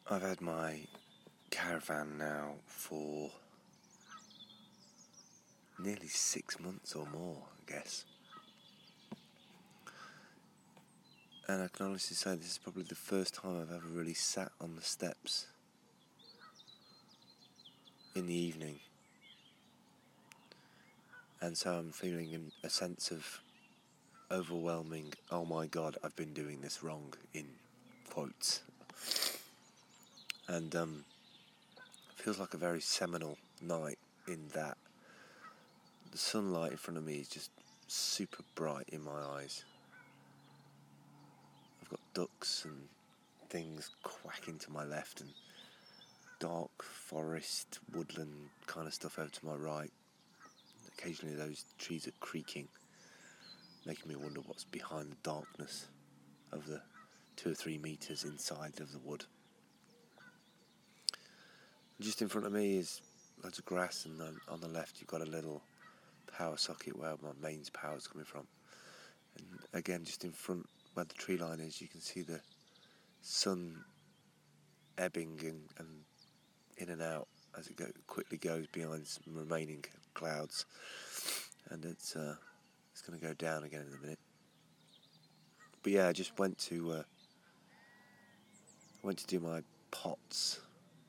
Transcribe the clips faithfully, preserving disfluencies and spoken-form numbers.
I've had my caravan now for nearly six months or more, I guess. And I can honestly say this is probably the first time I've ever really sat on the steps in the evening. And so I'm feeling a sense of overwhelming, oh my god, I've been doing this wrong, in quotes. And um, it feels like a very seminal night in that the sunlight in front of me is just super bright in my eyes. I've got ducks and things quacking to my left and dark forest, woodland kind of stuff over to my right. Occasionally those trees are creaking, making me wonder what's behind the darkness of the two or three metres inside of the wood. Just in front of me is loads of grass, and then on the left you've got a little power socket where my mains power is coming from. And again, just in front where the tree line is, you can see the sun ebbing and, and in and out as it go, quickly goes behind some remaining clouds, and it's uh, it's going to go down again in a minute. But yeah, I just went to uh, went to do my pots.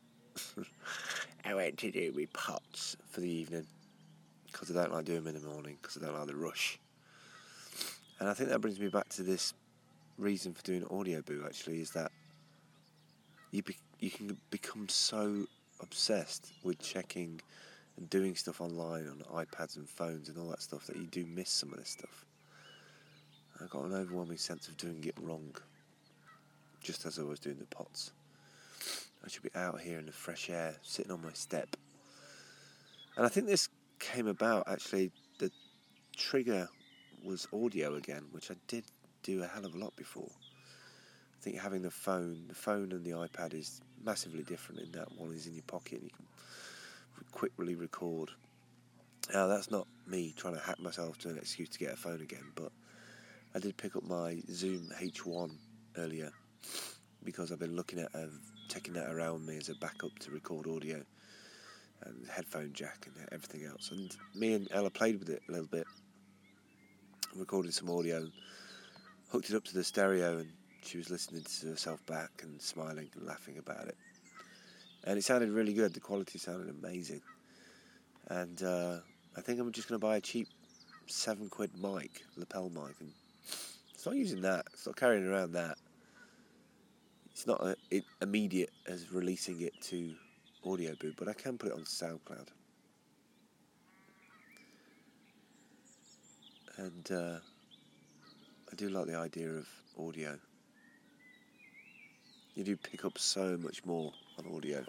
I went to do my pots for the evening because I don't like doing them in the morning because I don't like the rush. And I think that brings me back to this reason for doing Audio Boo. Actually, is that you be, you can become so obsessed with checking and doing stuff online on iPads and phones and all that stuff that you do miss some of this stuff. I got an overwhelming sense of doing it wrong, just as I was doing the pots. I should be out here in the fresh air, sitting on my step. And I think this came about, actually, the trigger was audio again, which I did do a hell of a lot before. I think having the phone, the phone and the iPad is massively different in that one is in your pocket and you can quickly record. Now, that's not me trying to hack myself to an excuse to get a phone again, but I did pick up my Zoom H one earlier because I've been looking at uh, taking that around me as a backup to record audio and headphone jack and everything else. And me and Ella played with it a little bit, recorded some audio, hooked it up to the stereo, and she was listening to herself back and smiling and laughing about it. And it sounded really good. The quality sounded amazing. And uh, I think I'm just going to buy a cheap seven quid mic, lapel mic, and start using that. Start carrying around that. It's not a, it, immediate as releasing it to Audio Boo, but I can put it on SoundCloud. And uh, I do like the idea of audio. You do pick up so much more on audio.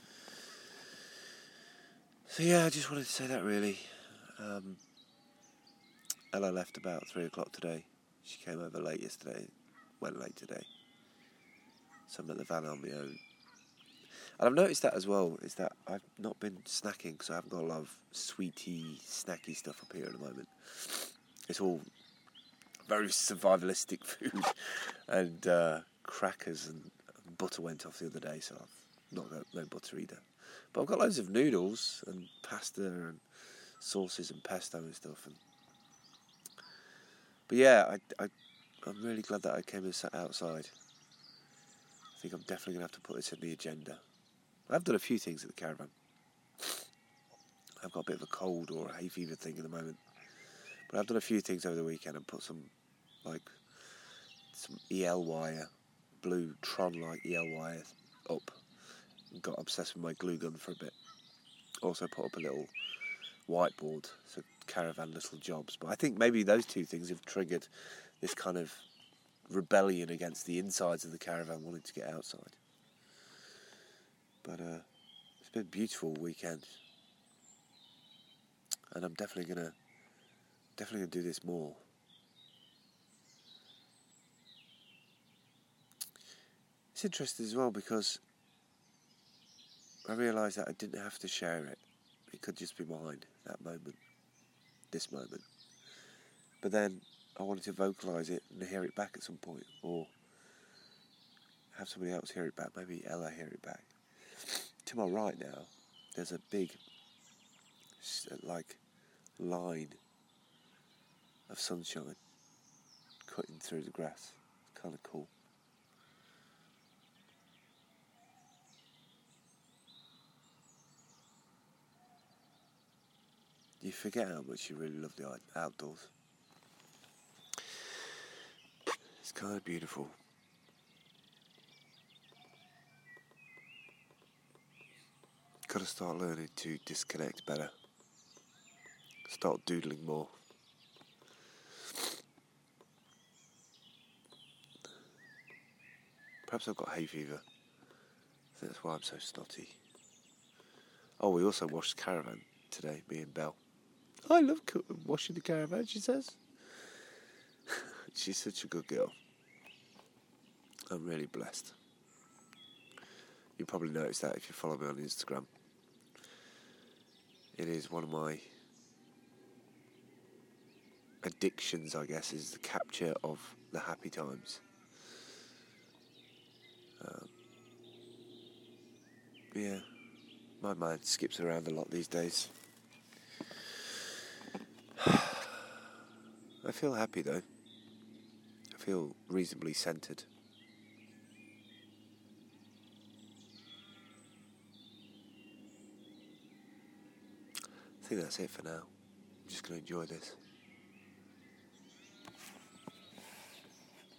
So yeah, I just wanted to say that really. Um, Ella left about three o'clock today. She came over late yesterday, went late today. So I'm at the van on my own. And I've noticed that as well, is that I've not been snacking because I haven't got a lot of sweety, snacky stuff up here at the moment. It's all very survivalistic food, and uh, crackers and butter went off the other day, so I've not got no butter either. But I've got loads of noodles and pasta and sauces and pesto and stuff. And but yeah, I, I, I'm really glad that I came and sat outside. I think I'm definitely going to have to put this in the agenda. I've done a few things at the caravan. I've got a bit of a cold or a hay fever thing at the moment. But I've done a few things over the weekend and put some, like, some E L wire, blue Tron-like E L wire up. And got obsessed with my glue gun for a bit. Also put up a little whiteboard, so caravan little jobs. But I think maybe those two things have triggered this kind of rebellion against the insides of the caravan wanting to get outside. But uh, it's been a beautiful weekend, and I'm definitely gonna definitely gonna do this more. It's interesting as well because I realised that I didn't have to share it. It could just be mine, that moment, this moment. But then I wanted to vocalise it and hear it back at some point, or have somebody else hear it back. Maybe Ella hear it back. To my right now, there's a big, like, line of sunshine cutting through the grass. It's kind of cool. You forget how much you really love the outdoors. It's kind of beautiful. Got to start learning to disconnect better. Start doodling more. Perhaps I've got hay fever. I think that's why I'm so snotty. Oh, we also washed the caravan today, me and Belle. I love co- washing the caravan, she says. She's such a good girl. I'm really blessed. You probably noticed that if you follow me on Instagram. It is one of my addictions, I guess, is the capture of the happy times. Um, yeah, my mind skips around a lot these days. I feel happy though. I feel reasonably centred. I think that's it for now. I'm just going to enjoy this.